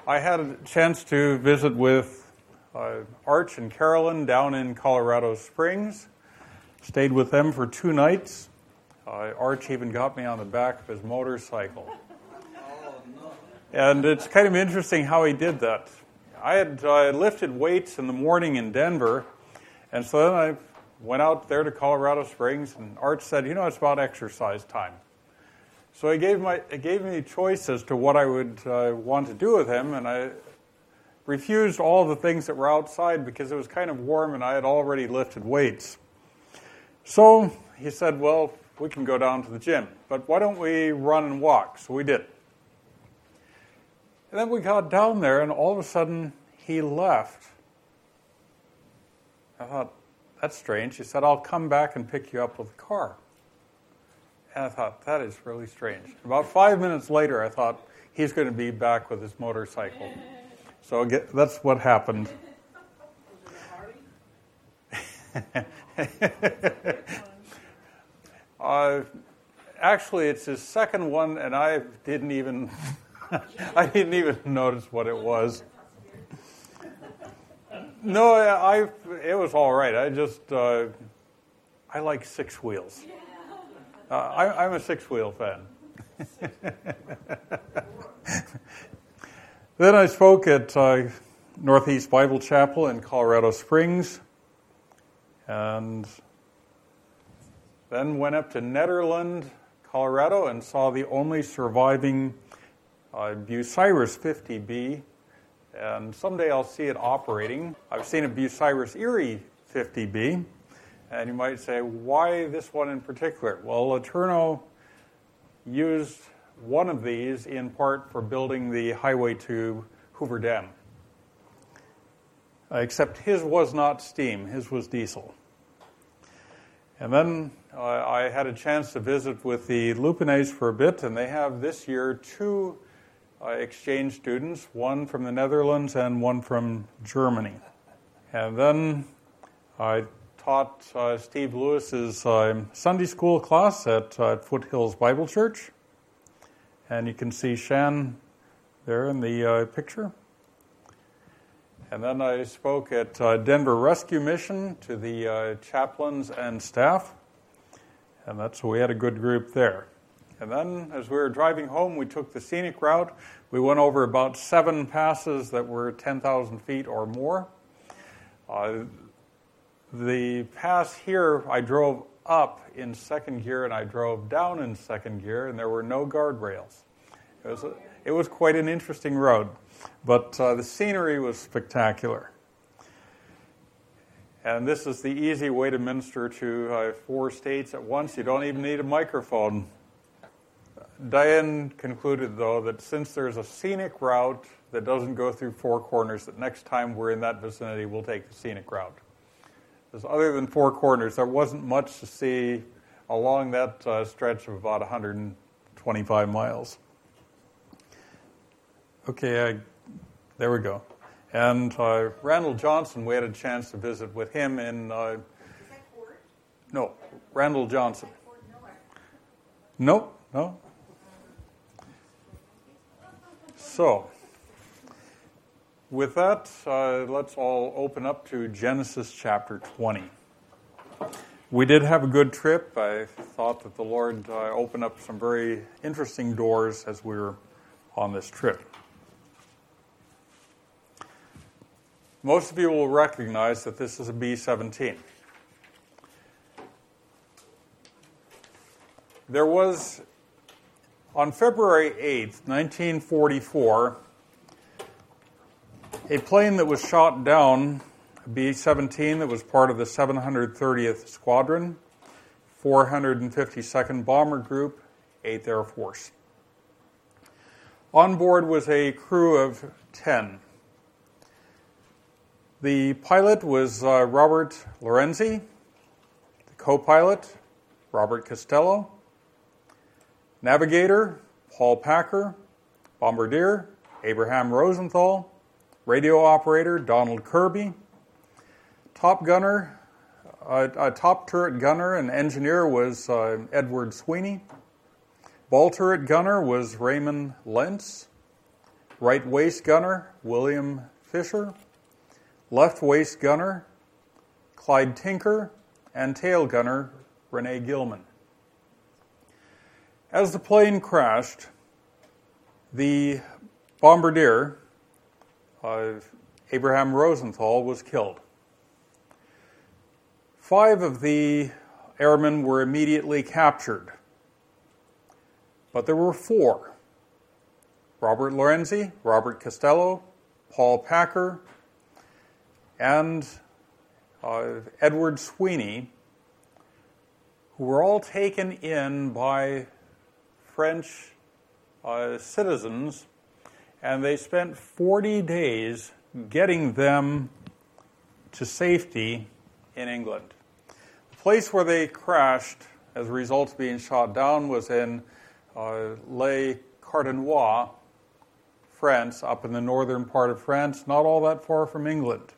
I had a chance to visit with Arch and Carolyn down in Colorado Springs. Stayed with them for 2 nights. Arch even got me on the back of his motorcycle. And it's kind of interesting how he did that. I had lifted weights in the morning in Denver, and so then I went out there to Colorado Springs, and Arch said, it's about exercise time. So it gave me choice as to what I would want to do with him, and I refused all the things that were outside because it was kind of warm and I had already lifted weights. So he said, well, we can go down to the gym, but why don't we run and walk? So we did. And then we got down there, and all of a sudden he left. I thought, that's strange. He said, I'll come back and pick you up with the car. And I thought, that is really strange. About 5 minutes later, I thought, he's going to be back with his motorcycle. So that's what happened. Actually, it's his second one, and I didn't even notice what it was. No, it was all right. I like 6 wheels. I'm a 6-wheel fan. Then I spoke at Northeast Bible Chapel in Colorado Springs, and then went up to Nederland, Colorado, and saw the only surviving Bucyrus 50B, and someday I'll see it operating. I've seen a Bucyrus Erie 50B, and you might say, why this one in particular? Well, LeTourneau used one of these in part for building the highway to Hoover Dam. Except his was not steam, his was diesel. And then I had a chance to visit with the Lupinese for a bit, and they have this year 2 exchange students, one from the Netherlands and one from Germany. And then I taught Steve Lewis's Sunday school class at Foothills Bible Church. And you can see Shan there in the picture. And then I spoke at Denver Rescue Mission to the chaplains and staff. And so we had a good group there. And then as we were driving home, we took the scenic route. We went over about 7 passes that were 10,000 feet or more. The pass here, I drove up in 2nd gear and I drove down in 2nd gear, and there were no guardrails. It was quite an interesting road, but the scenery was spectacular. And this is the easy way to minister to 4 states at once. You don't even need a microphone. Diane concluded, though, that since there's a scenic route that doesn't go through 4 corners, that next time we're in that vicinity, we'll take the scenic route. Because other than 4 corners, there wasn't much to see along that stretch of about 125 miles. Okay, there we go. And Randall Johnson, we had a chance to visit with him in... Is that Ford? No, Randall Johnson. Ford Miller? No. So, with that, let's all open up to Genesis chapter 20. We did have a good trip. I thought that the Lord opened up some very interesting doors as we were on this trip. Most of you will recognize that this is a B-17. There was, on February 8th, 1944, a plane that was shot down, a B-17 that was part of the 730th Squadron, 452nd Bomber Group, 8th Air Force. On board was a crew of 10. The pilot was Robert Lorenzi, the co-pilot, Robert Costello, navigator, Paul Packer, bombardier, Abraham Rosenthal, radio operator, Donald Kirby, top gunner, top turret gunner and engineer was Edward Sweeney, ball turret gunner was Raymond Lentz, right waist gunner, William Fisher, left waist gunner, Clyde Tinker, and tail gunner, Rene Gilman. As the plane crashed, the bombardier, Abraham Rosenthal, was killed. 5 of the airmen were immediately captured, but there were 4. Robert Lorenzi, Robert Costello, Paul Packer, and Edward Sweeney, who were all taken in by French citizens, and they spent 40 days getting them to safety in England. The place where they crashed as a result of being shot down was in Les Cardenois, France, up in the northern part of France, not all that far from England.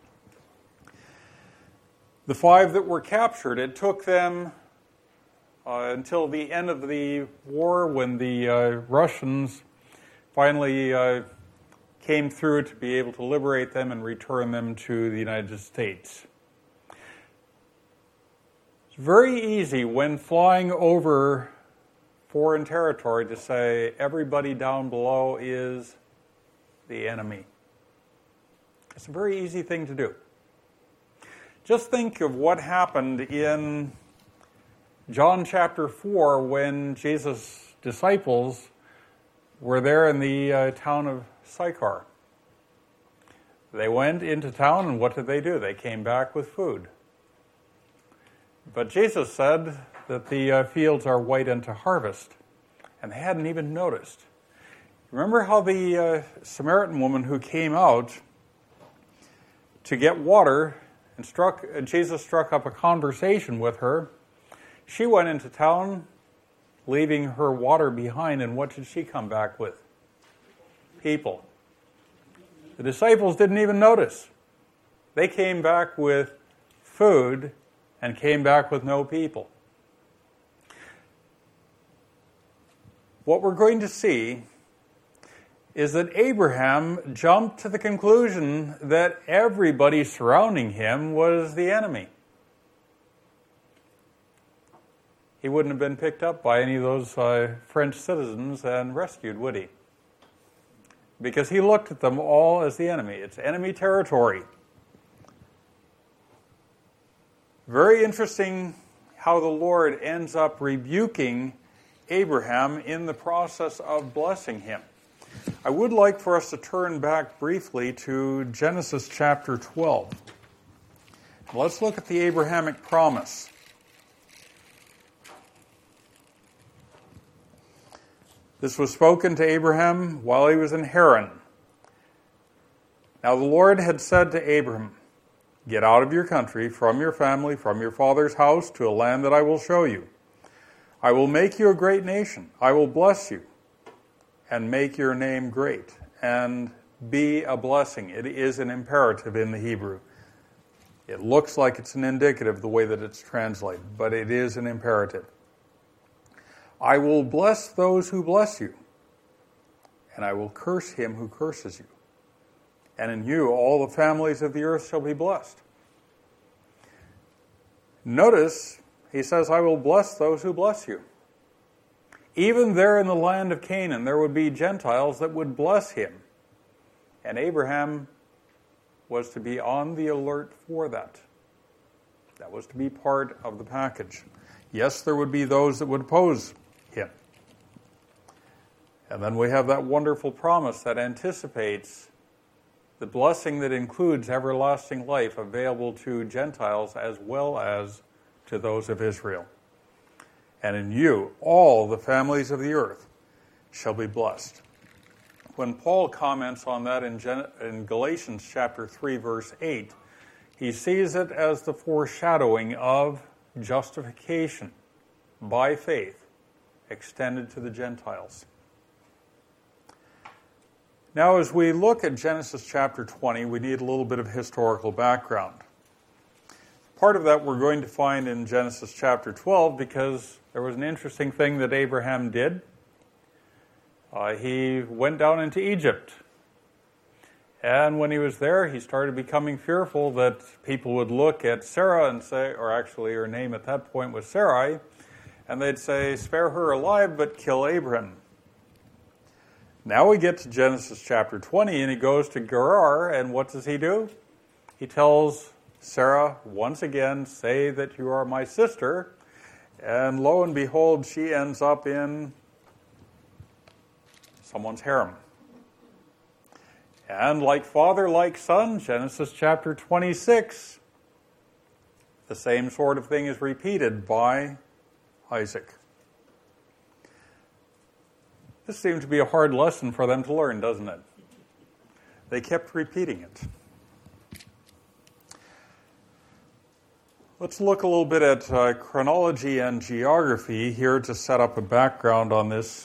The 5 that were captured, it took them until the end of the war, when the Russians finally came through, to be able to liberate them and return them to the United States. It's very easy when flying over foreign territory to say everybody down below is the enemy. It's a very easy thing to do. Just think of what happened in John chapter 4 when Jesus' disciples were there in the town of Sychar. They went into town, and what did they do? They came back with food. But Jesus said that the fields are white unto harvest, and they hadn't even noticed. Remember how the Samaritan woman who came out to get water and Jesus struck up a conversation with her. She went into town, leaving her water behind, and what did she come back with? People. The disciples didn't even notice. They came back with food and came back with no people. What we're going to see is that Abraham jumped to the conclusion that everybody surrounding him was the enemy. He wouldn't have been picked up by any of those French citizens and rescued, would he? Because he looked at them all as the enemy. It's enemy territory. Very interesting how the Lord ends up rebuking Abraham in the process of blessing him. I would like for us to turn back briefly to Genesis chapter 12. Let's look at the Abrahamic promise. This was spoken to Abraham while he was in Haran. Now the Lord had said to Abraham, "Get out of your country, from your family, from your father's house, to a land that I will show you. I will make you a great nation. I will bless you and make your name great, and be a blessing." It is an imperative in the Hebrew. It looks like it's an indicative the way that it's translated, but it is an imperative. "I will bless those who bless you, and I will curse him who curses you. And in you all the families of the earth shall be blessed." Notice, he says, "I will bless those who bless you." Even there in the land of Canaan, there would be Gentiles that would bless him. And Abraham was to be on the alert for that. That was to be part of the package. Yes, there would be those that would oppose him. And then we have that wonderful promise that anticipates the blessing that includes everlasting life available to Gentiles as well as to those of Israel. "And in you all the families of the earth shall be blessed." When Paul comments on that in Galatians chapter 3, verse 8, he sees it as the foreshadowing of justification by faith extended to the Gentiles. Now, as we look at Genesis chapter 20, we need a little bit of historical background. Part of that we're going to find in Genesis chapter 12 because there was an interesting thing that Abraham did. He went down into Egypt And when he was there, he started becoming fearful that people would look at Sarah and say, or actually her name at that point was Sarai, and they'd say, spare her alive, but kill Abraham. Now we get to Genesis chapter 20, and he goes to Gerar, and what does he do? He tells Sarah once again, say that you are my sister, and lo and behold, she ends up in someone's harem. And like father, like son, Genesis chapter 26, the same sort of thing is repeated by Isaac. This seemed to be a hard lesson for them to learn, doesn't it? They kept repeating it. Let's look a little bit at chronology and geography here to set up a background on this.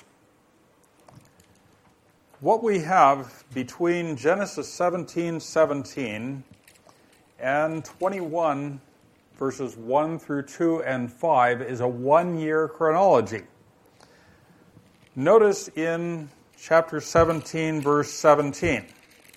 What we have between Genesis 17:17 and 21 verses 1 through 2 and 5 is a one-year chronology. Notice in chapter 17, verse 17.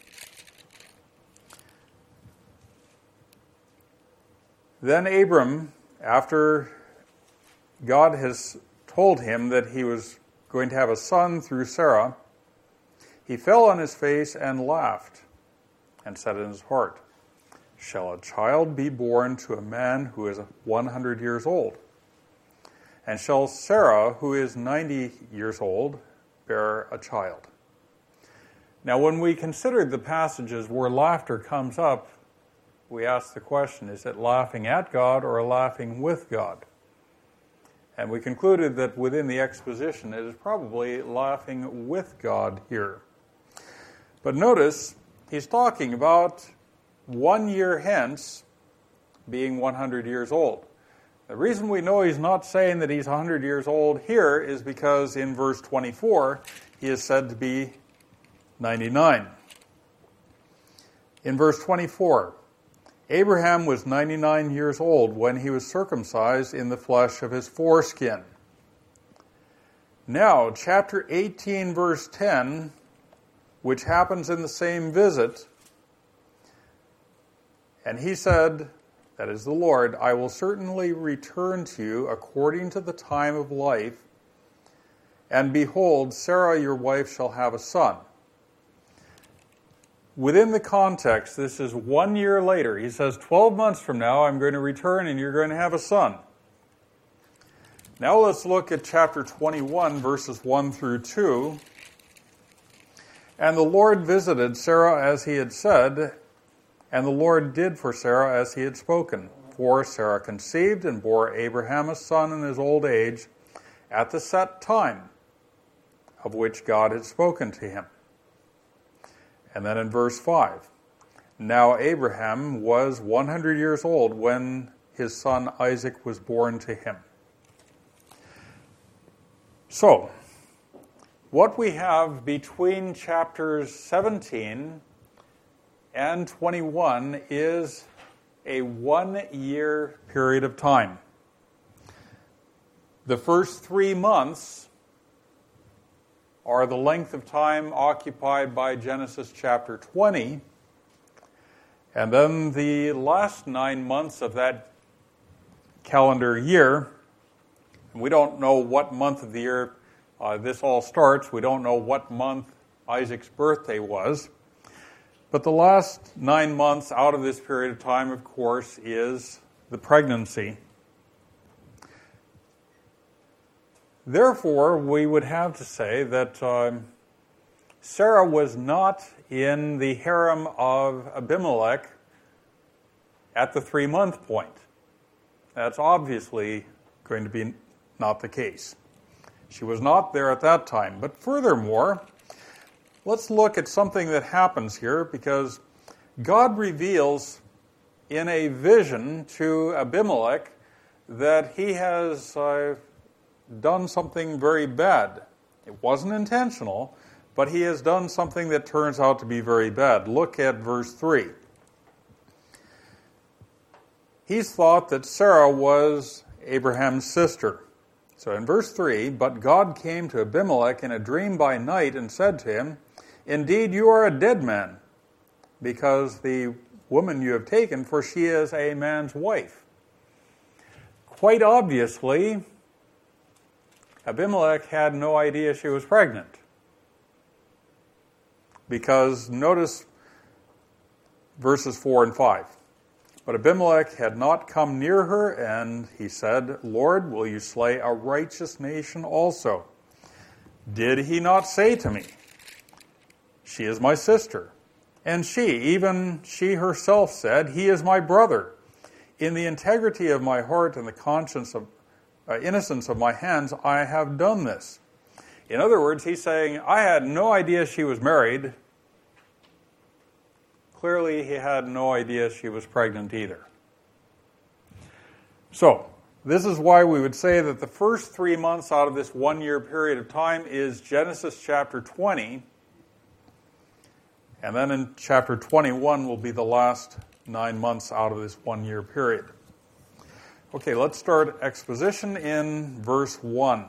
Then Abram, after God has told him that he was going to have a son through Sarah, he fell on his face and laughed, and said in his heart, shall a child be born to a man who is 100 years old? And shall Sarah, who is 90 years old, bear a child? Now, when we considered the passages where laughter comes up, we ask the question, is it laughing at God or laughing with God? And we concluded that within the exposition, it is probably laughing with God here. But notice, he's talking about 1 year hence being 100 years old. The reason we know he's not saying that he's 100 years old here is because in verse 24, he is said to be 99. In verse 24, Abraham was 99 years old when he was circumcised in the flesh of his foreskin. Now, chapter 18, verse 10, which happens in the same visit, and he said, that is the Lord, I will certainly return to you according to the time of life, and behold, Sarah your wife shall have a son. Within the context, this is 1 year later. He says, 12 months from now, I'm going to return and you're going to have a son. Now let's look at chapter 21, verses 1 through 2. And the Lord visited Sarah as he had said, and the Lord did for Sarah as he had spoken. For Sarah conceived and bore Abraham a son in his old age at the set time of which God had spoken to him. And then in verse 5, now Abraham was 100 years old when his son Isaac was born to him. So, what we have between chapters 17 and 21 is a 1 year period of time. The first 3 months are the length of time occupied by Genesis chapter 20, and then the last 9 months of that calendar year, we don't know what month of the year this all starts. We don't know what month Isaac's birthday was. But the last 9 months out of this period of time, of course, is the pregnancy. Therefore, we would have to say that Sarah was not in the harem of Abimelech at the 3-month point. That's obviously going to be not the case. She was not there at that time. But furthermore, let's look at something that happens here, because God reveals in a vision to Abimelech that he has done something very bad. It wasn't intentional, but he has done something that turns out to be very bad. Look at verse 3. He's thought that Sarah was Abraham's sister. So in verse 3, but God came to Abimelech in a dream by night and said to him, indeed, you are a dead man, because the woman you have taken, for she is a man's wife. Quite obviously, Abimelech had no idea she was pregnant. Because notice verses 4 and 5. But Abimelech had not come near her, and he said, Lord, will you slay a righteous nation also? Did he not say to me, she is my sister? And even she herself said, he is my brother. In the integrity of my heart and the innocence of my hands, I have done this. In other words, he's saying, I had no idea she was married. Clearly, he had no idea she was pregnant either. So, this is why we would say that the first 3 months out of this 1 year period of time is Genesis chapter 20. And then in chapter 21 will be the last 9 months out of this 1 year period. Okay, let's start exposition in verse 1.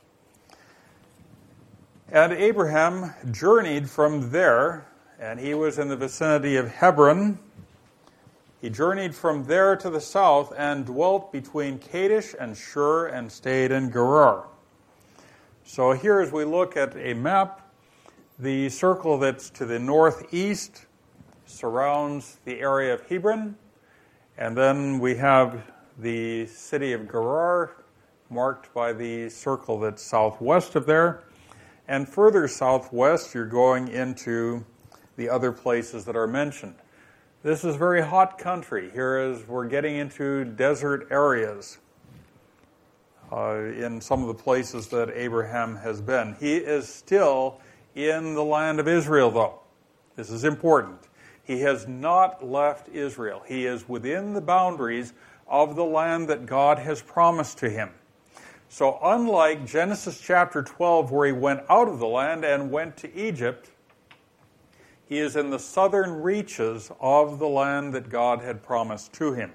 And Abraham journeyed from there, and he was in the vicinity of Hebron. He journeyed from there to the south and dwelt between Kadesh and Shur and stayed in Gerar. So here as we look at a map, the circle that's to the northeast surrounds the area of Hebron, and then we have the city of Gerar marked by the circle that's southwest of there. And further southwest, you're going into the other places that are mentioned. This is very hot country. Here as we're getting into desert areas in some of the places that Abraham has been. He is still in the land of Israel, though. This is important. He has not left Israel. He is within the boundaries of the land that God has promised to him. So unlike Genesis chapter 12, where he went out of the land and went to Egypt, he is in the southern reaches of the land that God had promised to him.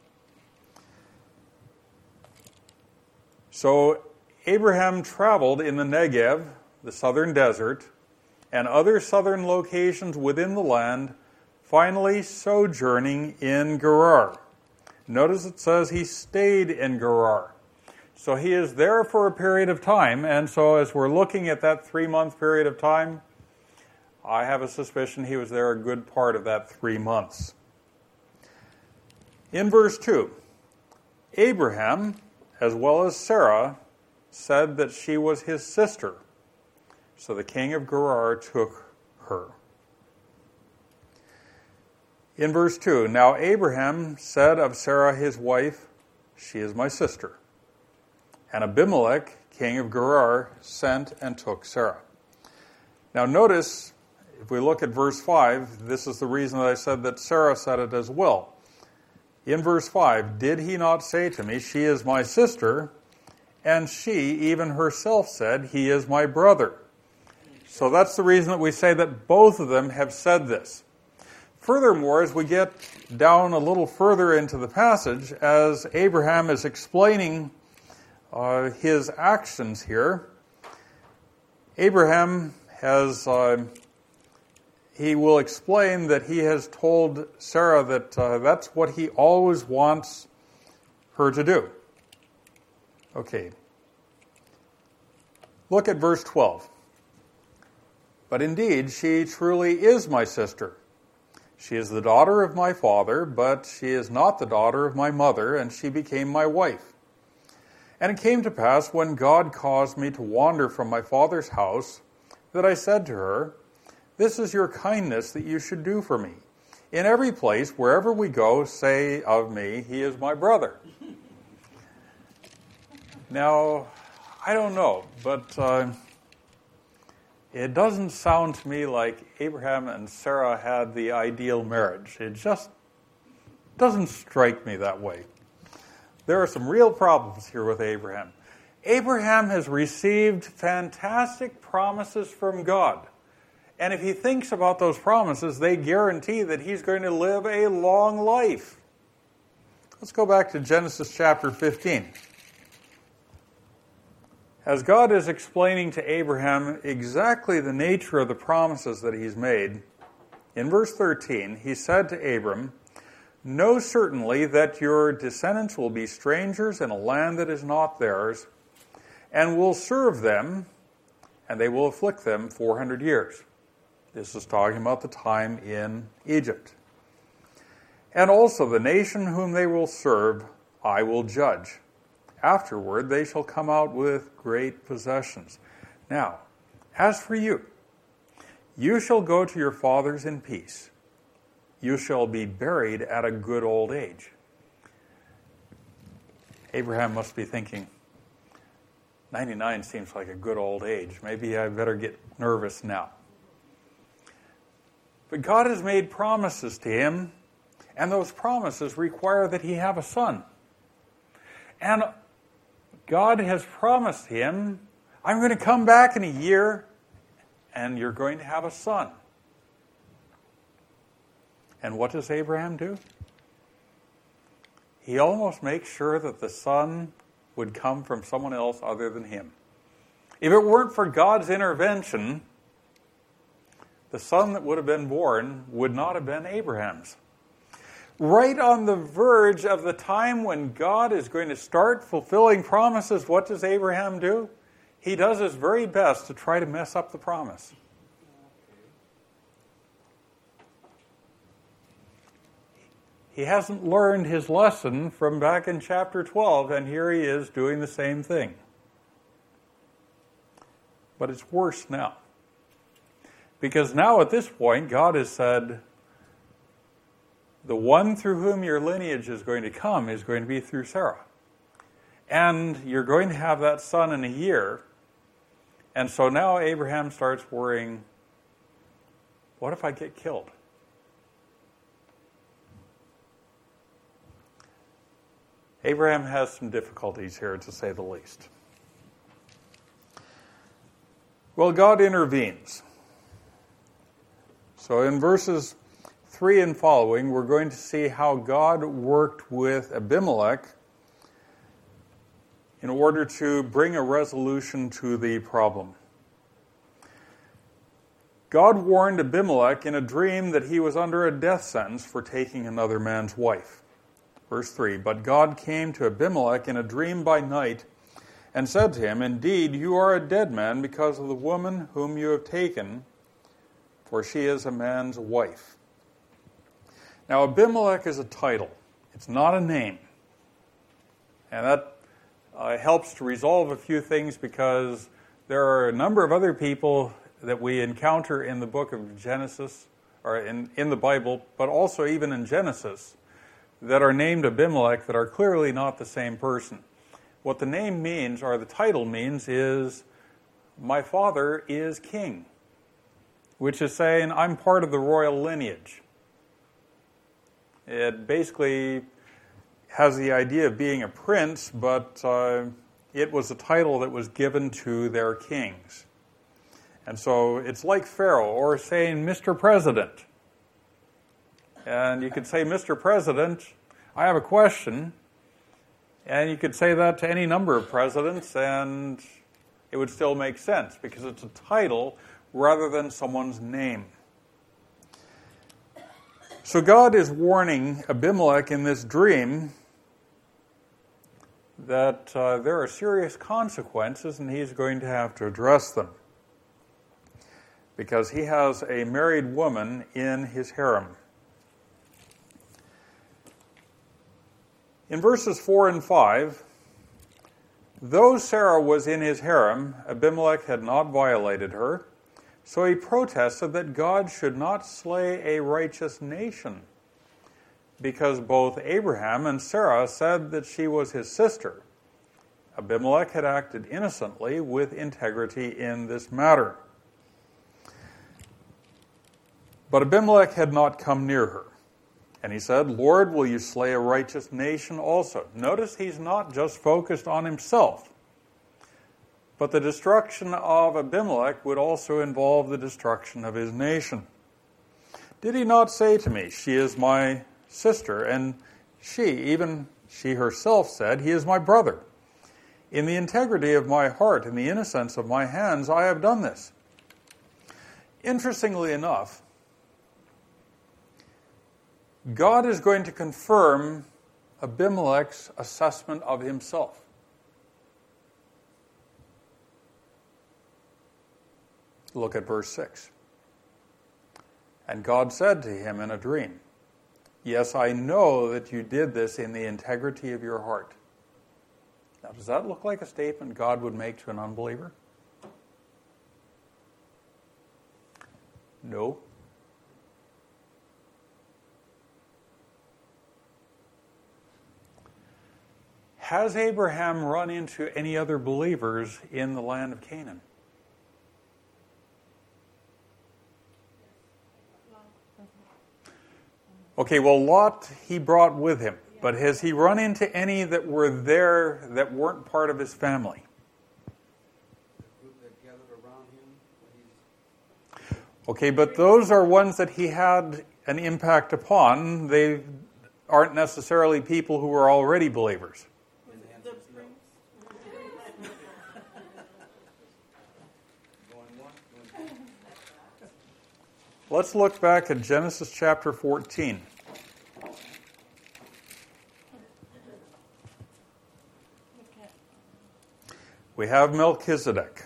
So Abraham traveled in the Negev, the southern desert, and other southern locations within the land, finally sojourning in Gerar. Notice it says he stayed in Gerar. So he is there for a period of time, and so as we're looking at that 3-month period of time, I have a suspicion he was there a good part of that 3 months. In verse 2, Abraham, as well as Sarah, said that she was his sister. So the king of Gerar took her. In verse 2, now Abraham said of Sarah his wife, she is my sister. And Abimelech, king of Gerar, sent and took Sarah. Now notice, if we look at verse 5, this is the reason that I said that Sarah said it as well. In verse 5, did he not say to me, she is my sister? And she, even herself, said, he is my brother. So that's the reason that we say that both of them have said this. Furthermore, as we get down a little further into the passage, as Abraham is explaining his actions here, Abraham has, he will explain that he has told Sarah that that's what he always wants her to do. Okay. Look at verse 12. But indeed, she truly is my sister. She is the daughter of my father, but she is not the daughter of my mother, and she became my wife. And it came to pass, when God caused me to wander from my father's house, that I said to her, this is your kindness that you should do for me. In every place, wherever we go, say of me, he is my brother. Now, I don't know, but it doesn't sound to me like Abraham and Sarah had the ideal marriage. It just doesn't strike me that way. There are some real problems here with Abraham. Abraham has received fantastic promises from God. And if he thinks about those promises, they guarantee that he's going to live a long life. Let's go back to Genesis chapter 15. As God is explaining to Abraham exactly the nature of the promises that he's made, In verse 13, he said to Abram, "Know certainly that your descendants will be strangers in a land that is not theirs, and will serve them, and they will afflict them 400 years." This is talking about the time in Egypt. "And also the nation whom they will serve, I will judge. Afterward they shall come out with great possessions. Now, as for you, you shall go to your fathers in peace. You shall be buried at a good old age." Abraham must be thinking, 99 seems like a good old age. Maybe I better get nervous now. But God has made promises to him, and those promises require that he have a son. And God has promised him, "I'm going to come back in a year, and you're going to have a son." And what does Abraham do? He almost makes sure that the son would come from someone else other than him. If it weren't for God's intervention, the son that would have been born would not have been Abraham's. Right on the verge of the time when God is going to start fulfilling promises, what does Abraham do? He does his very best to try to mess up the promise. He hasn't learned his lesson from back in chapter 12, and here he is doing the same thing. But it's worse now. Because now at this point, God has said, the one through whom your lineage is going to come is going to be through Sarah. And you're going to have that son in a year. And so now Abraham starts worrying, what if I get killed? Abraham has some difficulties here, to say the least. Well, God intervenes. So in verses 3 and following, we're going to see how God worked with Abimelech in order to bring a resolution to the problem. God warned Abimelech in a dream that he was under a death sentence for taking another man's wife. Verse 3, "But God came to Abimelech in a dream by night and said to him, 'Indeed, you are a dead man because of the woman whom you have taken, for she is a man's wife.'" Now, Abimelech is a title. It's not a name. And that helps to resolve a few things, because there are a number of other people that we encounter in the book of Genesis, or in the Bible, but also even in Genesis, that are named Abimelech that are clearly not the same person. What the name means, or the title means, is, my father is king, which is saying I'm part of the royal lineage. It basically has the idea of being a prince, but it was a title that was given to their kings. And so it's like Pharaoh, or saying Mr. President. And you could say, "Mr. President, I have a question." And you could say that to any number of presidents, and it would still make sense, because it's a title rather than someone's name. So God is warning Abimelech in this dream that there are serious consequences, and he's going to have to address them, because he has a married woman in his harem. In verses 4 and 5, though Sarah was in his harem, Abimelech had not violated her, so he protested that God should not slay a righteous nation, because both Abraham and Sarah said that she was his sister. Abimelech had acted innocently with integrity in this matter. But Abimelech had not come near her. And he said, "Lord, will you slay a righteous nation also?" Notice he's not just focused on himself, but the destruction of Abimelech would also involve the destruction of his nation. "Did he not say to me, 'She is my sister,' and even she herself said, 'He is my brother'? In the integrity of my heart and the innocence of my hands, I have done this." Interestingly enough, God is going to confirm Abimelech's assessment of himself. Look at verse 6. And God said to him in a dream, "Yes, I know that you did this in the integrity of your heart." Now, does that look like a statement God would make to an unbeliever? No. Has Abraham run into any other believers in the land of Canaan? Okay, well, Lot he brought with him, but has he run into any that were there that weren't part of his family? Okay, but those are ones that he had an impact upon. They aren't necessarily people who were already believers. Let's look back at Genesis chapter 14. We have Melchizedek.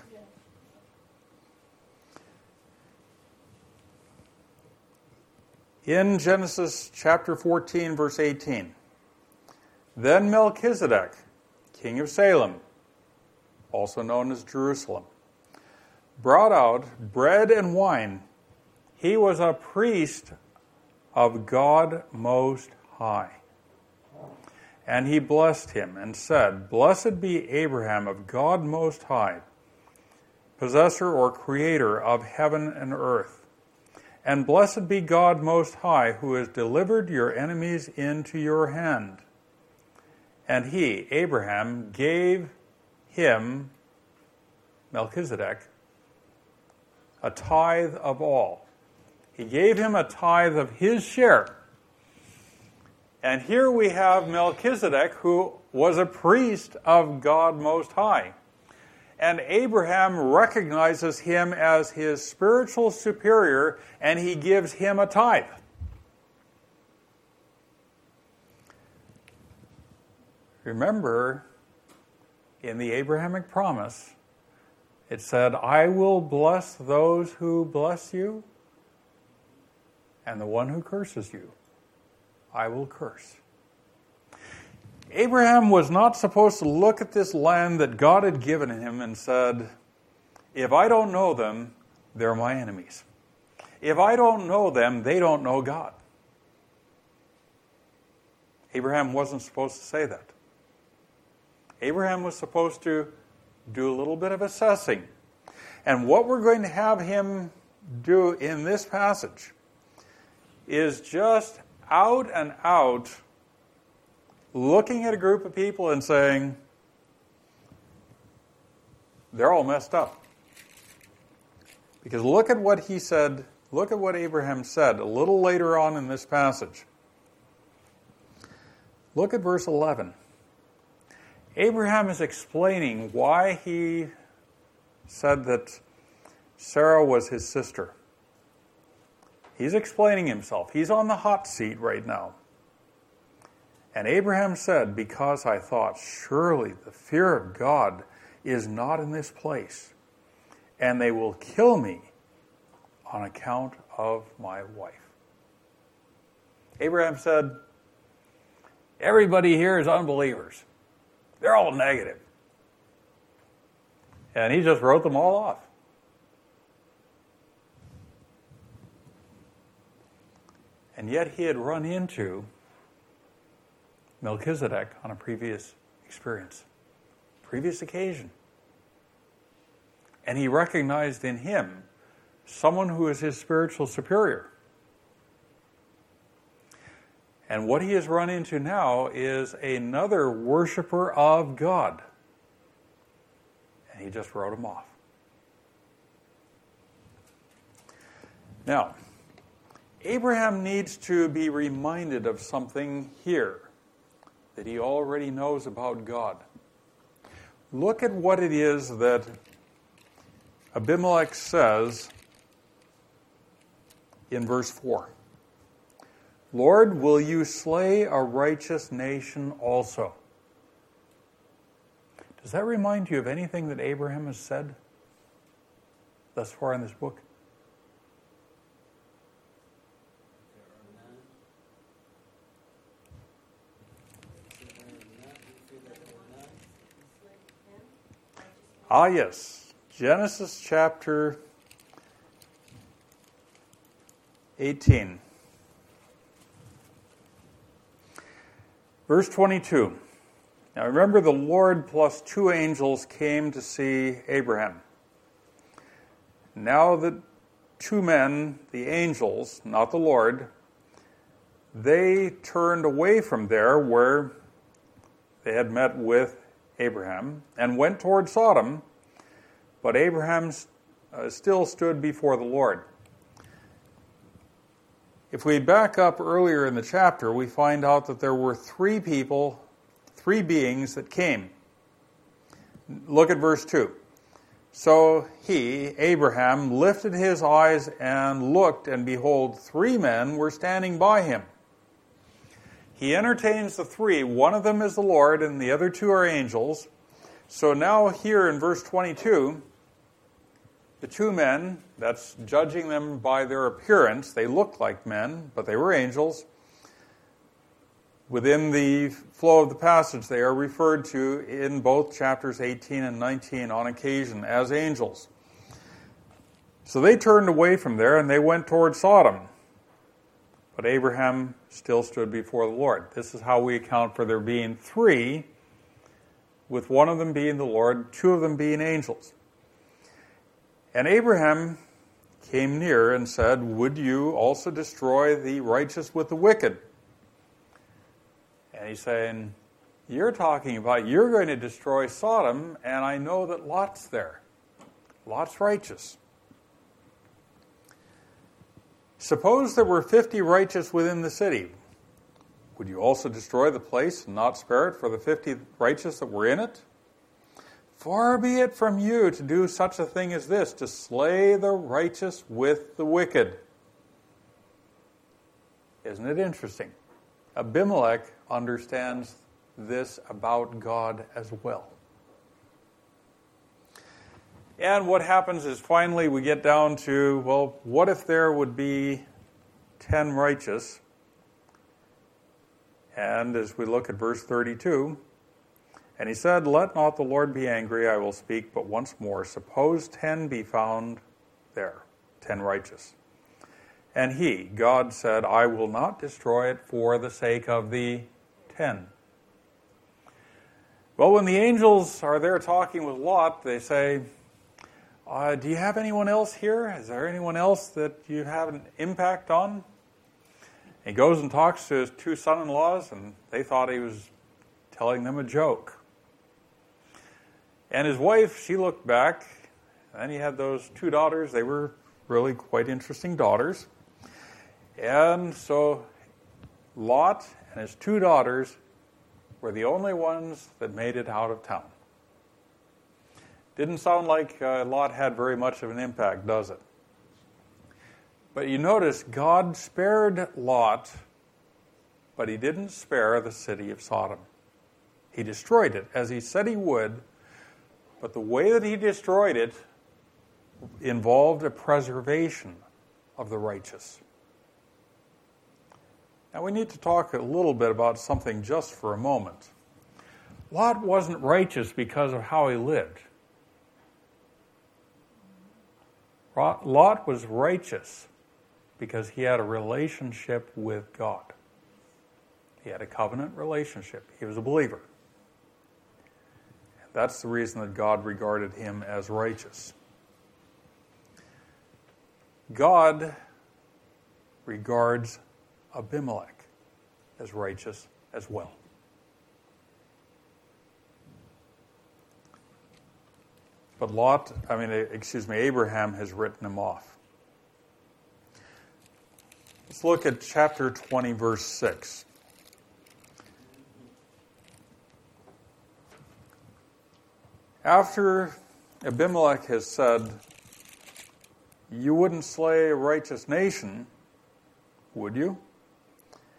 In Genesis chapter 14, verse 18, then Melchizedek, king of Salem, also known as Jerusalem, brought out bread and wine. He was a priest of God Most High. And he blessed him and said, "Blessed be Abraham of God Most High, possessor or creator of heaven and earth. And blessed be God Most High, who has delivered your enemies into your hand." And he, Abraham, gave him, Melchizedek, a tithe of all. He gave him a tithe of his share. And here we have Melchizedek, who was a priest of God Most High. And Abraham recognizes him as his spiritual superior, and he gives him a tithe. Remember, in the Abrahamic promise, it said, "I will bless those who bless you, and the one who curses you, I will curse." Abraham was not supposed to look at this land that God had given him and said, "If I don't know them, they're my enemies. If I don't know them, they don't know God." Abraham wasn't supposed to say that. Abraham was supposed to do a little bit of assessing. And what we're going to have him do in this passage is just out and out looking at a group of people and saying, they're all messed up. Because look at what he said, look at what Abraham said a little later on in this passage. Look at verse 11. Abraham is explaining why he said that Sarah was his sister. He's explaining himself. He's on the hot seat right now. And Abraham said, "Because I thought, surely the fear of God is not in this place, and they will kill me on account of my wife." Abraham said, everybody here is unbelievers. They're all negative. And he just wrote them all off. And yet he had run into Melchizedek on a previous experience, previous occasion. And he recognized in him someone who is his spiritual superior. And what he has run into now is another worshiper of God. And he just wrote him off. Now, Abraham needs to be reminded of something here that he already knows about God. Look at what it is that Abimelech says in verse 4. Lord, will you slay a righteous nation also? Does that remind you of anything that Abraham has said thus far in this book? Ah, yes. Genesis chapter 18. Verse 22. Now remember, the Lord plus 2 angels came to see Abraham. Now the 2 men, the angels, not the Lord, they turned away from there where they had met with Abraham and went toward Sodom, but Abraham still stood before the Lord. If we back up earlier in the chapter, we find out that there were 3 beings that came. Look at verse 2. So he, Abraham, lifted his eyes and looked, and behold, 3 men were standing by him. He entertains the 3. One of them is the Lord, and the other 2 are angels. So now here in verse 22, the 2 men, that's judging them by their appearance. They looked like men, but they were angels. Within the flow of the passage, they are referred to in both chapters 18 and 19 on occasion as angels. So they turned away from there and they went toward Sodom. But Abraham still stood before the Lord. This is how we account for there being 3, with one of them being the Lord, 2 of them being angels. And Abraham came near and said, would you also destroy the righteous with the wicked? And he's saying, you're talking about you're going to destroy Sodom, and I know that Lot's there. Lot's righteous. Suppose there were 50 righteous within the city. Would you also destroy the place and not spare it for the 50 righteous that were in it? Far be it from you to do such a thing as this, to slay the righteous with the wicked. Isn't it interesting? Abimelech understands this about God as well. And what happens is finally we get down to, well, what if there would be 10 righteous? And as we look at verse 32, and he said, let not the Lord be angry, I will speak but once more. Suppose 10 be found there, 10 righteous. And he, God, said, I will not destroy it for the sake of the 10. Well, when the angels are there talking with Lot, they say, do you have anyone else here? Is there anyone else that you have an impact on? He goes and talks to his 2 son-in-laws, and they thought he was telling them a joke. And his wife, she looked back, and he had those 2 daughters. They were really quite interesting daughters. And so Lot and his 2 daughters were the only ones that made it out of town. Didn't sound like Lot had very much of an impact, does it? But you notice God spared Lot, but he didn't spare the city of Sodom. He destroyed it, as he said he would, but the way that he destroyed it involved a preservation of the righteous. Now we need to talk a little bit about something just for a moment. Lot wasn't righteous because of how he lived. Lot was righteous because he had a relationship with God. He had a covenant relationship. He was a believer. And that's the reason that God regarded him as righteous. God regards Abimelech as righteous as well. But Abraham has written him off. Let's look at chapter 20, verse 6. After Abimelech has said, you wouldn't slay a righteous nation, would you?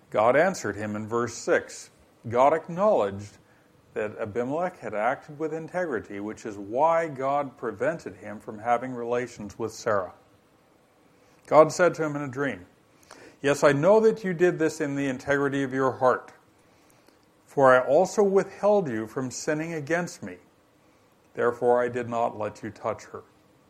God answered him in verse 6. God acknowledged that Abimelech had acted with integrity, which is why God prevented him from having relations with Sarah. God said to him in a dream, "Yes, I know that you did this in the integrity of your heart, for I also withheld you from sinning against me. Therefore I did not let you touch her."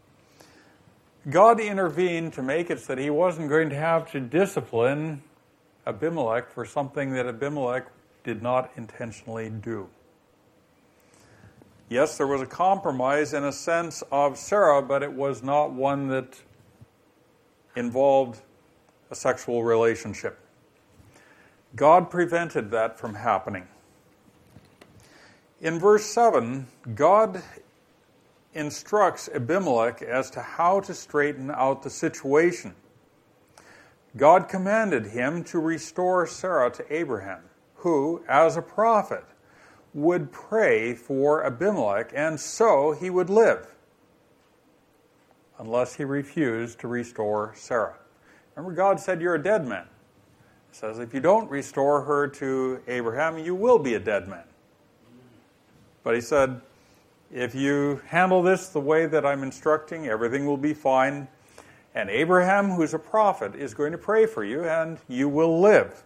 God intervened to make it so that he wasn't going to have to discipline Abimelech for something that Abimelech did not intentionally do. Yes, there was a compromise in a sense of Sarah, but it was not one that involved a sexual relationship. God prevented that from happening. In verse 7, God instructs Abimelech as to how to straighten out the situation. God commanded him to restore Sarah to Abraham, who, as a prophet, would pray for Abimelech, and so he would live, unless he refused to restore Sarah. Remember, God said, "You're a dead man." He says, if you don't restore her to Abraham, you will be a dead man. But he said, if you handle this the way that I'm instructing, everything will be fine. And Abraham, who's a prophet, is going to pray for you, and you will live.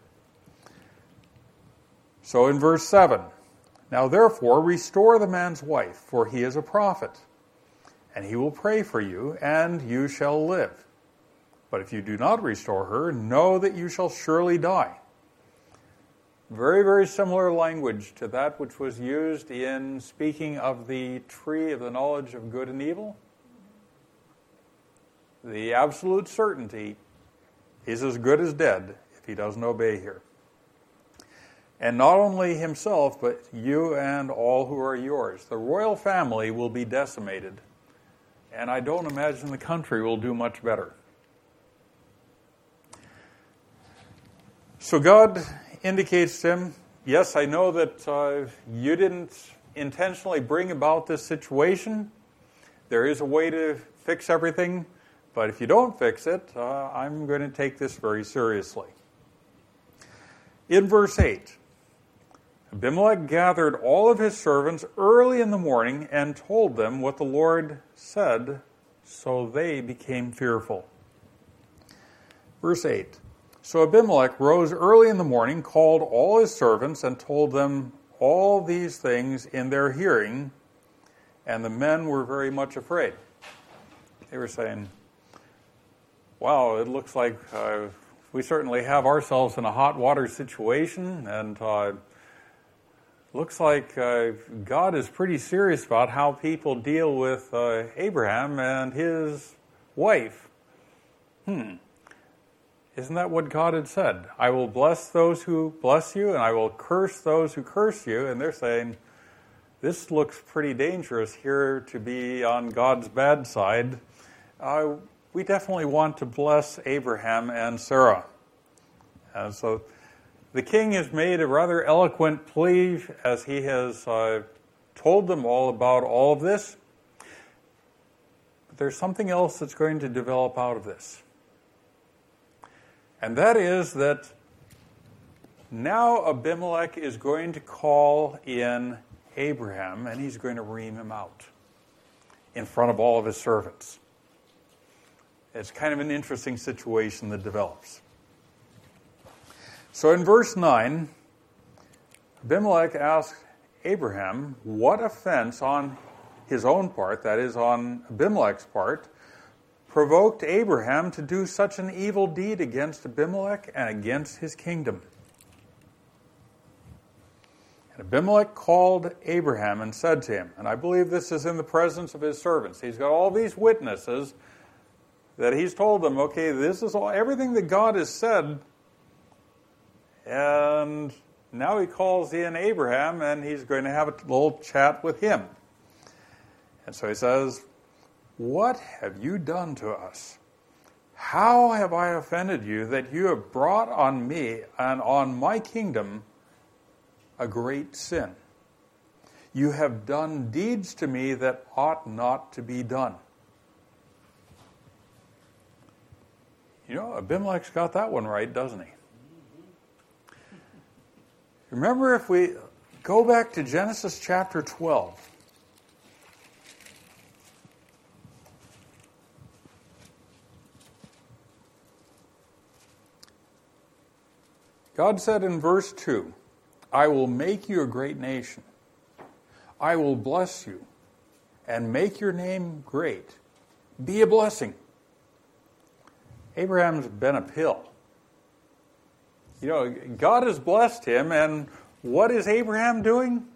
So in verse 7, "Now therefore restore the man's wife, for he is a prophet, and he will pray for you, and you shall live. But if you do not restore her, know that you shall surely die." Very, very similar language to that which was used in speaking of the tree of the knowledge of good and evil. The absolute certainty, he's as good as dead if he doesn't obey here. And not only himself, but you and all who are yours. The royal family will be decimated, and I don't imagine the country will do much better. So God indicates to him, yes, I know that you didn't intentionally bring about this situation. There is a way to fix everything, but if you don't fix it, I'm going to take this very seriously. In verse 8, Abimelech gathered all of his servants early in the morning and told them what the Lord said, so they became fearful. Verse 8, "So Abimelech rose early in the morning, called all his servants, and told them all these things in their hearing, and the men were very much afraid." They were saying, wow, it looks like we certainly have ourselves in a hot water situation, and looks like God is pretty serious about how people deal with Abraham and his wife. Isn't that what God had said? "I will bless those who bless you, and I will curse those who curse you." And they're saying, this looks pretty dangerous here to be on God's bad side. We definitely want to bless Abraham and Sarah. And so the king has made a rather eloquent plea as he has told them all about all of this. But there's something else that's going to develop out of this. And that is that now Abimelech is going to call in Abraham, and he's going to ream him out in front of all of his servants. It's kind of an interesting situation that develops. So in verse 9, Abimelech asked Abraham what offense on his own part, that is on Abimelech's part, provoked Abraham to do such an evil deed against Abimelech and against his kingdom. And Abimelech called Abraham and said to him, and I believe this is in the presence of his servants. He's got all these witnesses that he's told them, okay, this is all everything that God has said. And now he calls in Abraham, and he's going to have a little chat with him. And so he says, "What have you done to us? How have I offended you that you have brought on me and on my kingdom a great sin? You have done deeds to me that ought not to be done." You know, Abimelech's got that one right, doesn't he? Remember, if we go back to Genesis chapter 12, God said in verse 2, I will make you a great nation. I will bless you and make your name great. Be a blessing. Abraham's been a pill. You know, God has blessed him, and what is Abraham doing?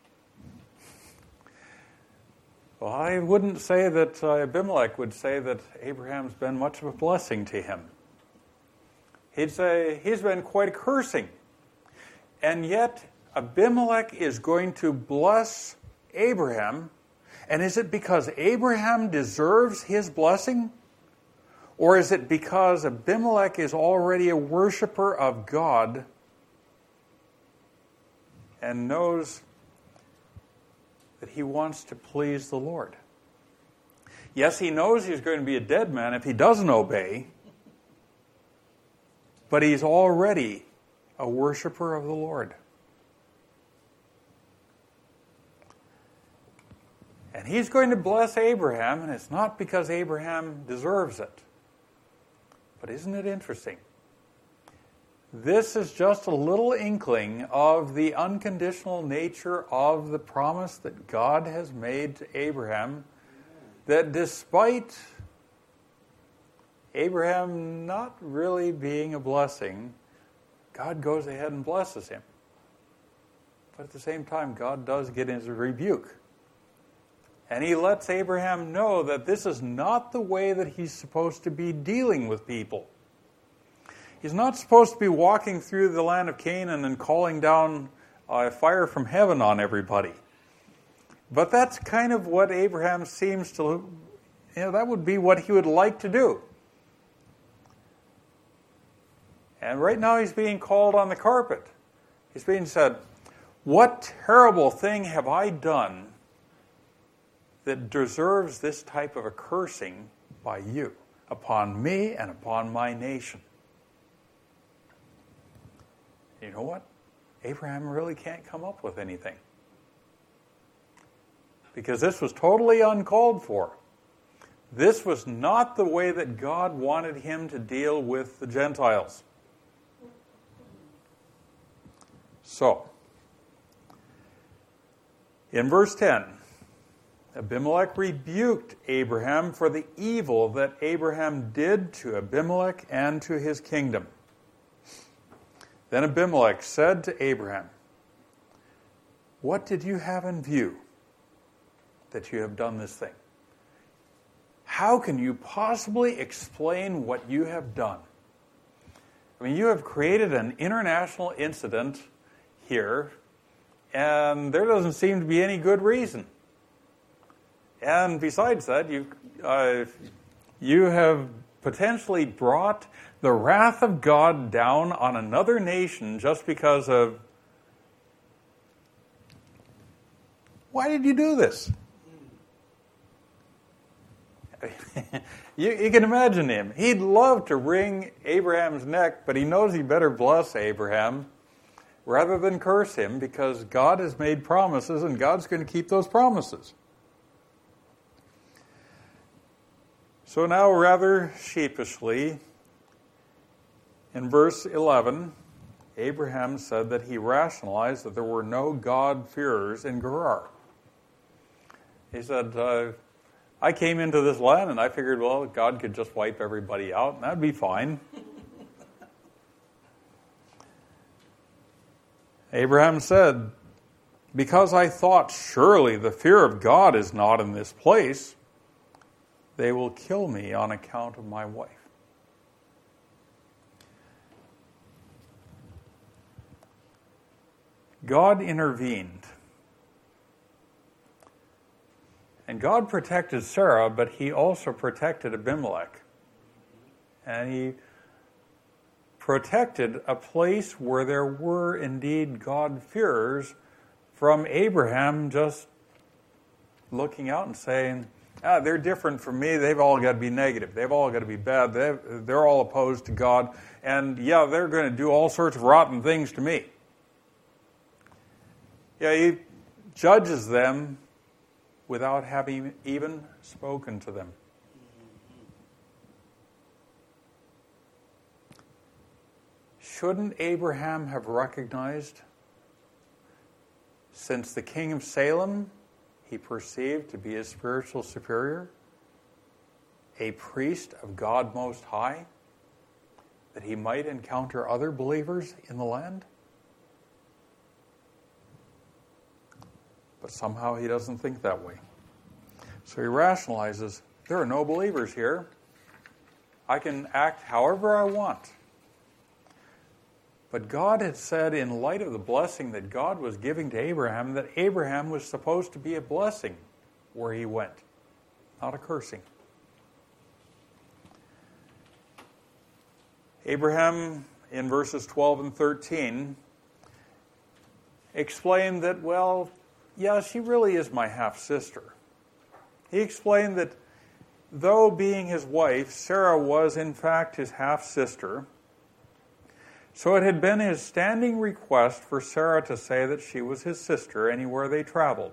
Well, I wouldn't say that Abimelech would say that Abraham's been much of a blessing to him. He'd say he's been quite a cursing. And yet, Abimelech is going to bless Abraham. And is it because Abraham deserves his blessing? Or is it because Abimelech is already a worshiper of God and knows that he wants to please the Lord? Yes, he knows he's going to be a dead man if he doesn't obey, but he's already a worshiper of the Lord. And he's going to bless Abraham, and it's not because Abraham deserves it. But isn't it interesting? This is just a little inkling of the unconditional nature of the promise that God has made to Abraham, that despite Abraham not really being a blessing, God goes ahead and blesses him. But at the same time, God does get his rebuke. And he lets Abraham know that this is not the way that he's supposed to be dealing with people. He's not supposed to be walking through the land of Canaan and calling down fire from heaven on everybody. But that's kind of what Abraham seems to, that would be what he would like to do. And right now he's being called on the carpet. He's being said, what terrible thing have I done that deserves this type of a cursing by you, upon me and upon my nation? You know what? Abraham really can't come up with anything. Because this was totally uncalled for. This was not the way that God wanted him to deal with the Gentiles. So, in verse 10, Abimelech rebuked Abraham for the evil that Abraham did to Abimelech and to his kingdom. Then Abimelech said to Abraham, what did you have in view that you have done this thing? How can you possibly explain what you have done? I mean, you have created an international incident here, and there doesn't seem to be any good reason. And besides that, you have potentially brought the wrath of God down on another nation just because of... Why did you do this? You can imagine him. He'd love to wring Abraham's neck, but he knows he better bless Abraham rather than curse him, because God has made promises and God's going to keep those promises. So now, rather sheepishly, in verse 11, Abraham said that he rationalized that there were no God-fearers in Gerar. He said, I came into this land and I figured, well, God could just wipe everybody out and that'd be fine. Abraham said, because I thought surely the fear of God is not in this place, they will kill me on account of my wife. God intervened. And God protected Sarah, but he also protected Abimelech. And he protected a place where there were indeed God-fearers from Abraham just looking out and saying, they're different from me. They've all got to be negative. They've all got to be bad. They're all opposed to God. And yeah, they're going to do all sorts of rotten things to me. Yeah, he judges them without having even spoken to them. Shouldn't Abraham have recognized, since the king of Salem he perceived to be his spiritual superior, a priest of God Most High, that he might encounter other believers in the land? But somehow he doesn't think that way. So he rationalizes, there are no believers here. I can act however I want. But God had said, in light of the blessing that God was giving to Abraham, that Abraham was supposed to be a blessing where he went, not a cursing. Abraham, in verses 12 and 13, explained that, well, yeah, she really is my half-sister. He explained that though being his wife, Sarah was in fact his half-sister, so it had been his standing request for Sarah to say that she was his sister anywhere they traveled.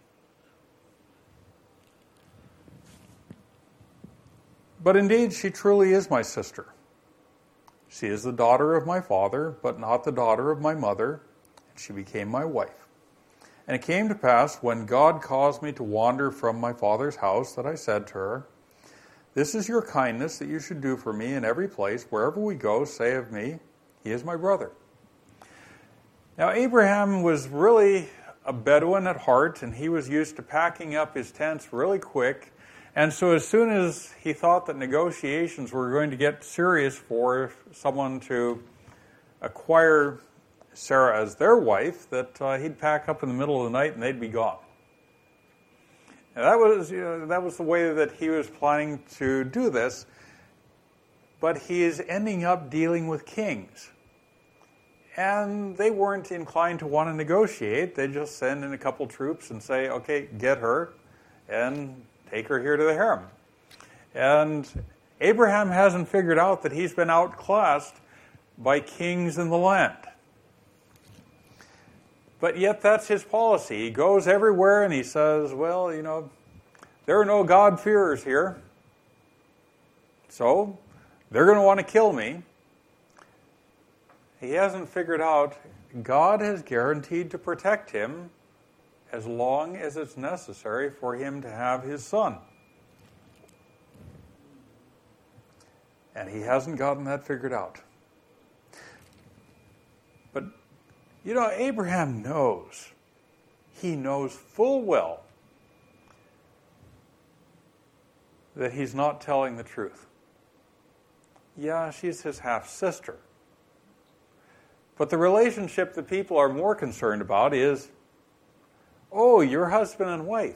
But indeed, she truly is my sister. She is the daughter of my father, but not the daughter of my mother, and she became my wife. And it came to pass, when God caused me to wander from my father's house, that I said to her, "This is your kindness that you should do for me in every place. Wherever we go, say of me, he is my brother." Now, Abraham was really a Bedouin at heart, and he was used to packing up his tents really quick. And so as soon as he thought that negotiations were going to get serious for someone to acquire Sarah as their wife, that he'd pack up in the middle of the night and they'd be gone. And that was the way that he was planning to do this. But he is ending up dealing with kings. And they weren't inclined to want to negotiate. They just send in a couple troops and say, okay, get her and take her here to the harem. And Abraham hasn't figured out that he's been outclassed by kings in the land. But yet that's his policy. He goes everywhere and he says, well, there are no God-fearers here. So they're going to want to kill me. He hasn't figured out God has guaranteed to protect him as long as it's necessary for him to have his son. And he hasn't gotten that figured out. But, Abraham knows. He knows full well that he's not telling the truth. Yeah, she's his half-sister. But the relationship that people are more concerned about is, oh, you're husband and wife.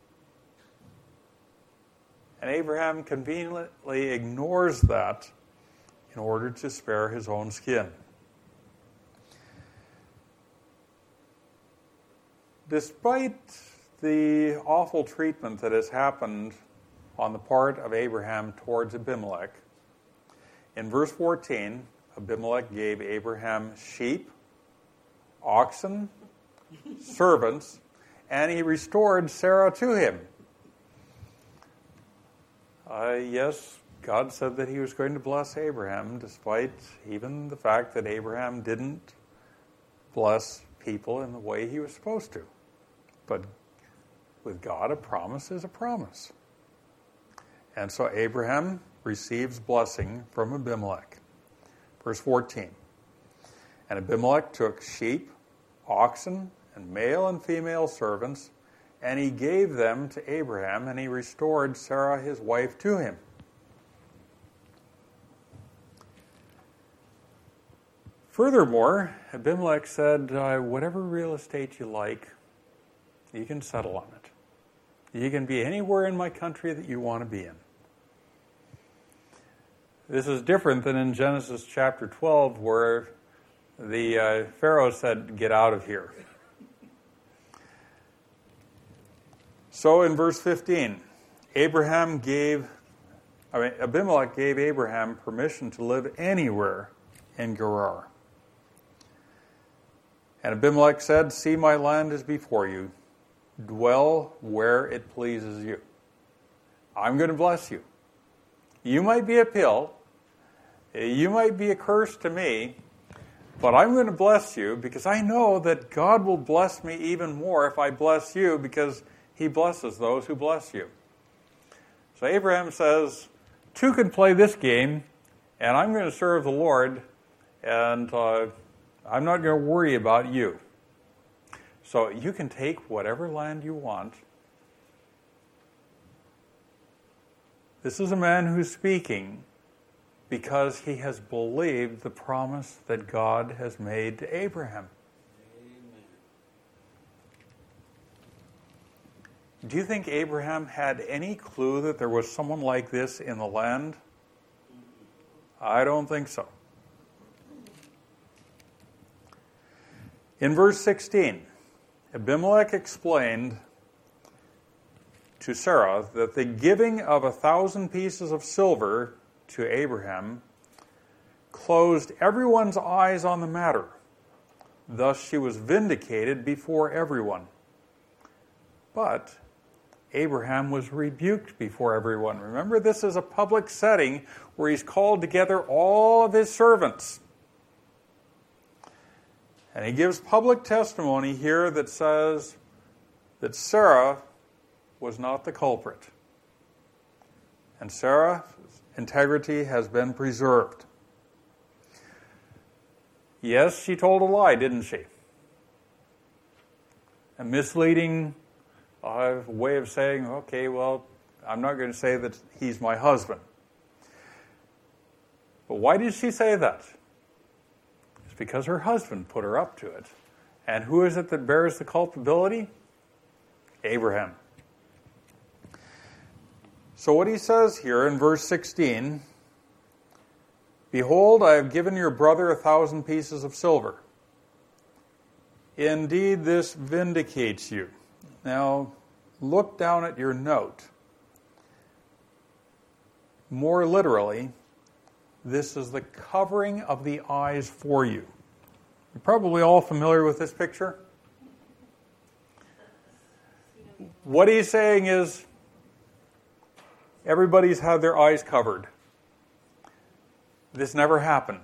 And Abraham conveniently ignores that in order to spare his own skin. Despite the awful treatment that has happened on the part of Abraham towards Abimelech, in verse 14, Abimelech gave Abraham sheep, oxen, servants, and he restored Sarah to him. Yes, God said that he was going to bless Abraham, despite even the fact that Abraham didn't bless people in the way he was supposed to. But with God, a promise is a promise. And so Abraham receives blessing from Abimelech. Verse 14. And Abimelech took sheep, oxen, and male and female servants, and he gave them to Abraham, and he restored Sarah his wife to him. Furthermore, Abimelech said, whatever real estate you like, you can settle on it. You can be anywhere in my country that you want to be in. This is different than in Genesis chapter 12, where the Pharaoh said, get out of here. So in verse 15, Abimelech gave Abraham permission to live anywhere in Gerar. And Abimelech said, "See, my land is before you. Dwell where it pleases you. I'm going to bless you. You might be a pill. You might be a curse to me. But I'm going to bless you because I know that God will bless me even more if I bless you, because He blesses those who bless you." So Abraham says, two can play this game, and I'm going to serve the Lord, and I'm not going to worry about you. So you can take whatever land you want. This is a man who's speaking because he has believed the promise that God has made to Abraham. Amen. Do you think Abraham had any clue that there was someone like this in the land? I don't think so. In verse 16, Abimelech explained to Sarah that the giving of 1,000 pieces of silver to Abraham closed everyone's eyes on the matter. Thus she was vindicated before everyone. But Abraham was rebuked before everyone. Remember, this is a public setting where he's called together all of his servants. And he gives public testimony here that says that Sarah was not the culprit. And Sarah's integrity has been preserved. Yes, she told a lie, didn't she? A misleading way of saying, okay, well, I'm not going to say that he's my husband. But why did she say that? It's because her husband put her up to it. And who is it that bears the culpability? Abraham. So what he says here in verse 16, "Behold, I have given your brother 1,000 pieces of silver. Indeed, this vindicates you." Now, look down at your note. More literally, this is the covering of the eyes for you. You're probably all familiar with this picture. What he's saying is, everybody's had their eyes covered. This never happened.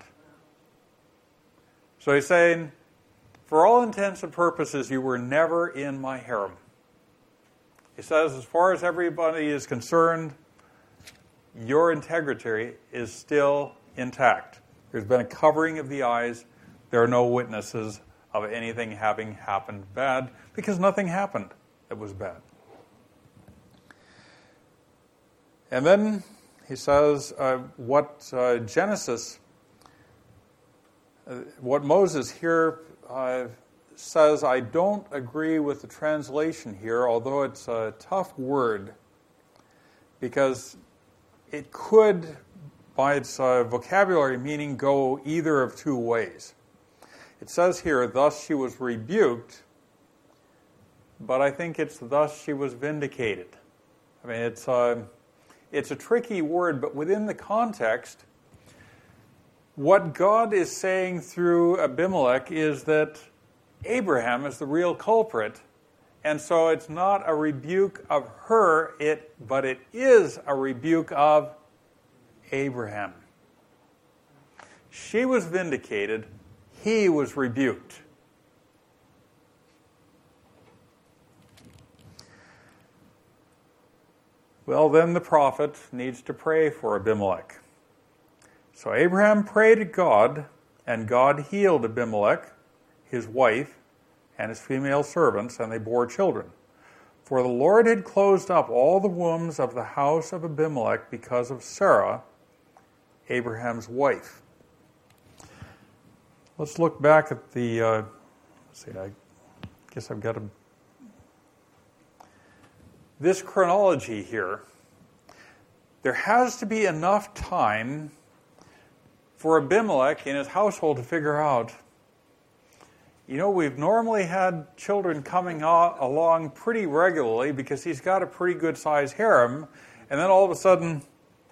So he's saying, for all intents and purposes, you were never in my harem. He says, as far as everybody is concerned, your integrity is still intact. There's been a covering of the eyes. There are no witnesses of anything having happened bad, because nothing happened that was bad. And then he says what Moses here says, I don't agree with the translation here, although it's a tough word, because it could, by its vocabulary meaning, go either of two ways. It says here, thus she was rebuked, but I think it's thus she was vindicated. I mean, it's a tricky word, but within the context, what God is saying through Abimelech is that Abraham is the real culprit, and so it's not a rebuke of her, but it is a rebuke of Abraham. She was vindicated, he was rebuked. Well, then the prophet needs to pray for Abimelech. So Abraham prayed to God, and God healed Abimelech, his wife, and his female servants, and they bore children. For the Lord had closed up all the wombs of the house of Abimelech because of Sarah, Abraham's wife. Let's look back at the, I guess I've got this chronology here. There has to be enough time for Abimelech and his household to figure out, we've normally had children coming along pretty regularly because he's got a pretty good sized harem, and then all of a sudden,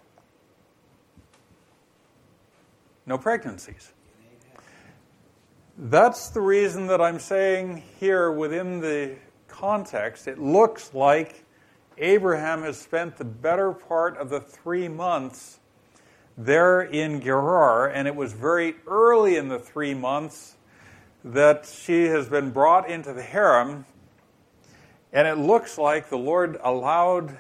no pregnancies. That's the reason that I'm saying here within the context, it looks like Abraham has spent the better part of the 3 months there in Gerar, and it was very early in the 3 months that she has been brought into the harem, and it looks like the Lord allowed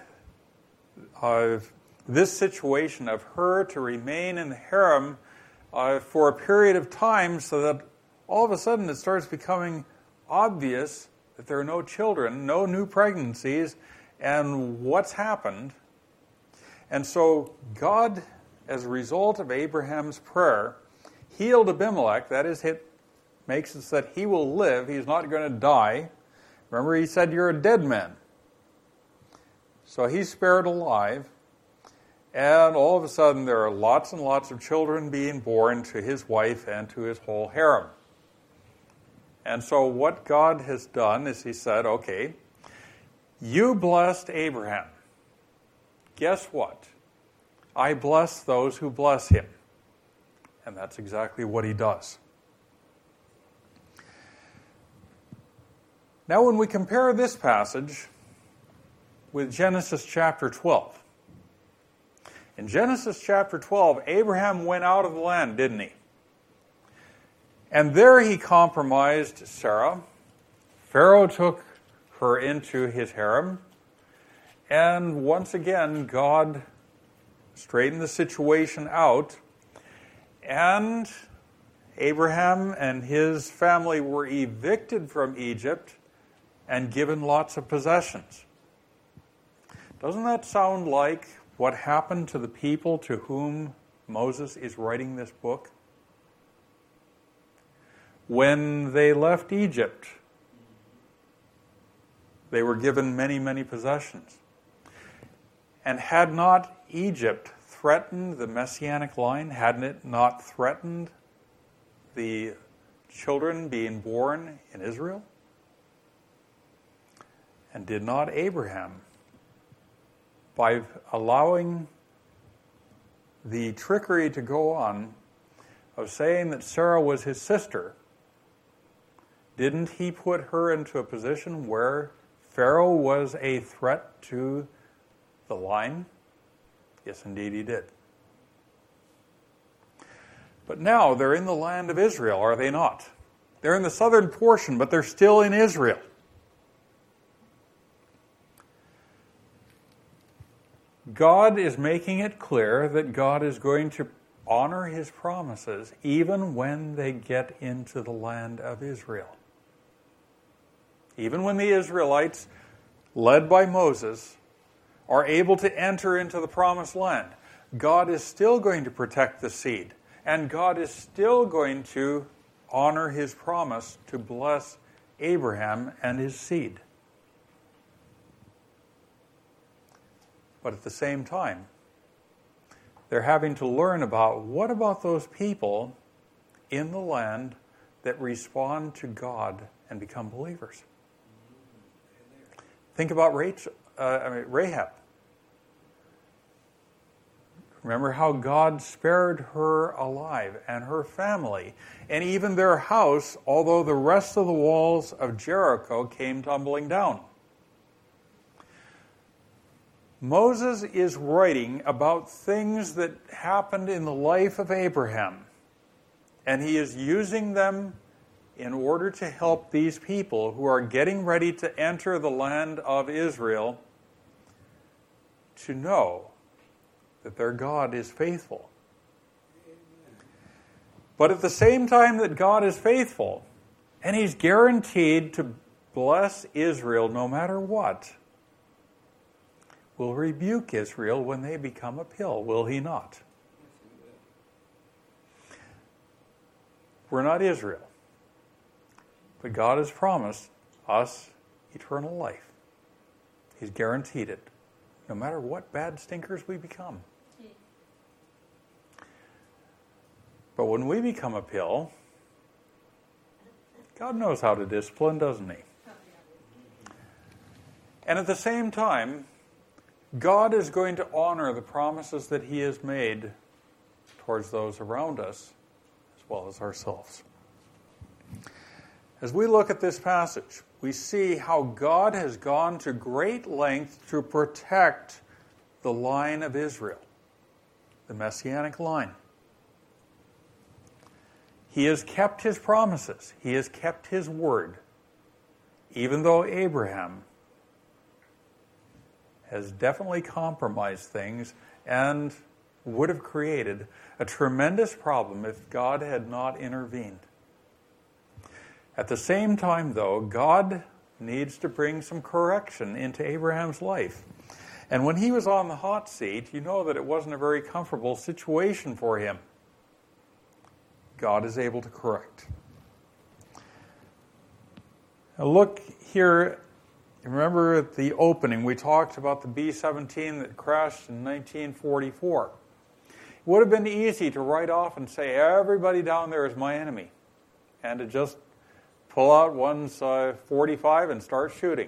this situation of her to remain in the harem for a period of time so that all of a sudden it starts becoming obvious that there are no children, no new pregnancies, and what's happened. And so God, as a result of Abraham's prayer, healed Abimelech. That is, it makes it so that he will live. He's not going to die. Remember, he said, you're a dead man. So he's spared alive. And all of a sudden, there are lots and lots of children being born to his wife and to his whole harem. And so what God has done is he said, okay, you blessed Abraham. Guess what? I bless those who bless him. And that's exactly what he does. Now, when we compare this passage with Genesis chapter 12, in Genesis chapter 12, Abraham went out of the land, didn't he? And there he compromised Sarah. Pharaoh took her into his harem. And once again, God straightened the situation out. And Abraham and his family were evicted from Egypt and given lots of possessions. Doesn't that sound like what happened to the people to whom Moses is writing this book? When they left Egypt, they were given many, many possessions. And had not Egypt threatened the Messianic line? Hadn't it not threatened the children being born in Israel? And did not Abraham, by allowing the trickery to go on of saying that Sarah was his sister, didn't he put her into a position where Pharaoh was a threat to the line? Yes, indeed he did. But now they're in the land of Israel, are they not? They're in the southern portion, but they're still in Israel. God is making it clear that God is going to honor his promises even when they get into the land of Israel. Even when the Israelites, led by Moses, are able to enter into the promised land, God is still going to protect the seed. And God is still going to honor his promise to bless Abraham and his seed. But at the same time, they're having to learn about what about those people in the land that respond to God and become believers. Think about Rahab. Remember how God spared her alive and her family, and even their house, although the rest of the walls of Jericho came tumbling down. Moses is writing about things that happened in the life of Abraham, and he is using them in order to help these people who are getting ready to enter the land of Israel to know that their God is faithful. But at the same time that God is faithful, and he's guaranteed to bless Israel no matter what, will rebuke Israel when they become a pill, will he not? We're not Israel. But God has promised us eternal life. He's guaranteed it, no matter what bad stinkers we become. But when we become a pill, God knows how to discipline, doesn't he? And at the same time, God is going to honor the promises that he has made towards those around us, as well as ourselves. As we look at this passage, we see how God has gone to great length to protect the line of Israel, the Messianic line. He has kept his promises. He has kept his word, even though Abraham has definitely compromised things and would have created a tremendous problem if God had not intervened. At the same time, though, God needs to bring some correction into Abraham's life. And when he was on the hot seat, you know that it wasn't a very comfortable situation for him. God is able to correct. Now look here. Remember at the opening, we talked about the B-17 that crashed in 1944. It would have been easy to write off and say, everybody down there is my enemy, and to just pull out one's .45 and start shooting.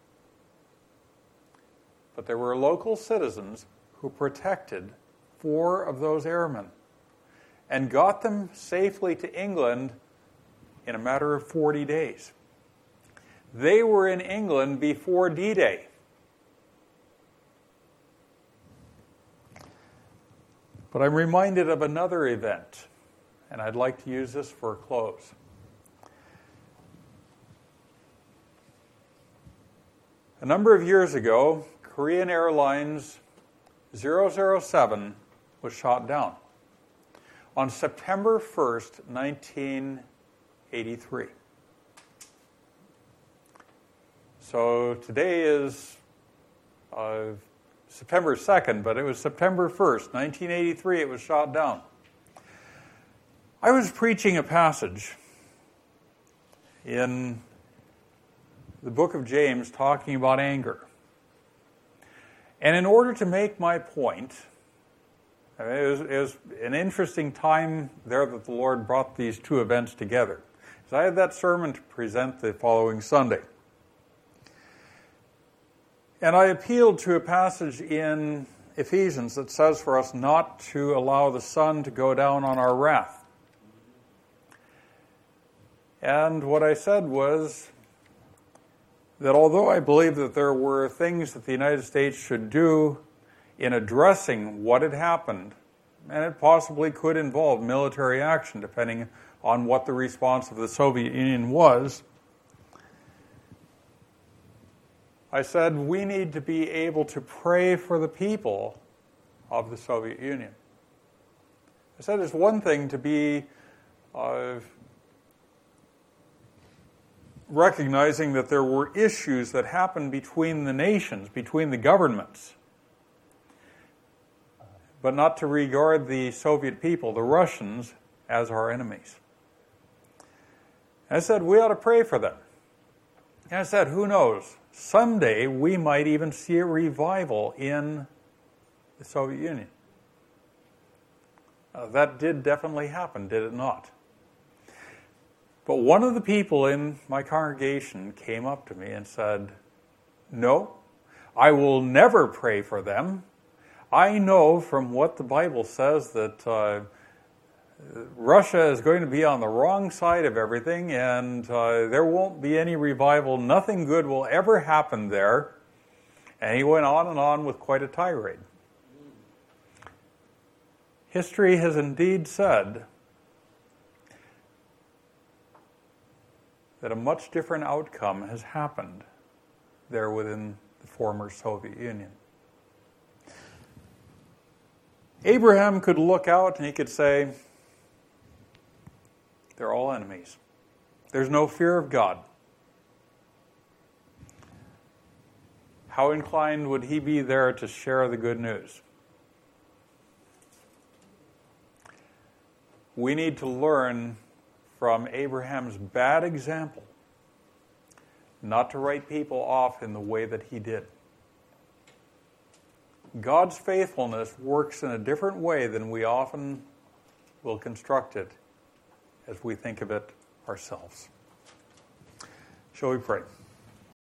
But there were local citizens who protected 4 of those airmen and got them safely to England in a matter of 40 days. They were in England before D-Day. But I'm reminded of another event, and I'd like to use this for a close. A number of years ago, Korean Airlines 007 was shot down on September 1st, 1983. So today is September 2nd, but it was September 1st, 1983, it was shot down. I was preaching a passage in the book of James talking about anger. And in order to make my point, it was an interesting time there that the Lord brought these two events together. So I had that sermon to present the following Sunday. And I appealed to a passage in Ephesians that says for us not to allow the sun to go down on our wrath. And what I said was that although I believe that there were things that the United States should do in addressing what had happened, and it possibly could involve military action depending on what the response of the Soviet Union was, I said we need to be able to pray for the people of the Soviet Union. I said it's one thing to be recognizing that there were issues that happened between the nations, between the governments, but not to regard the Soviet people, the Russians, as our enemies. And I said we ought to pray for them. And I said, who knows? Someday we might even see a revival in the Soviet Union. That did definitely happen, did it not? But one of the people in my congregation came up to me and said, no, I will never pray for them. I know from what the Bible says that Russia is going to be on the wrong side of everything, and there won't be any revival. Nothing good will ever happen there. And he went on with quite a tirade. History has indeed said that a much different outcome has happened there within the former Soviet Union. Abraham could look out and he could say, they're all enemies. There's no fear of God. How inclined would he be there to share the good news? We need to learn from Abraham's bad example not to write people off in the way that he did. God's faithfulness works in a different way than we often will construct it as we think of it ourselves. Shall we pray?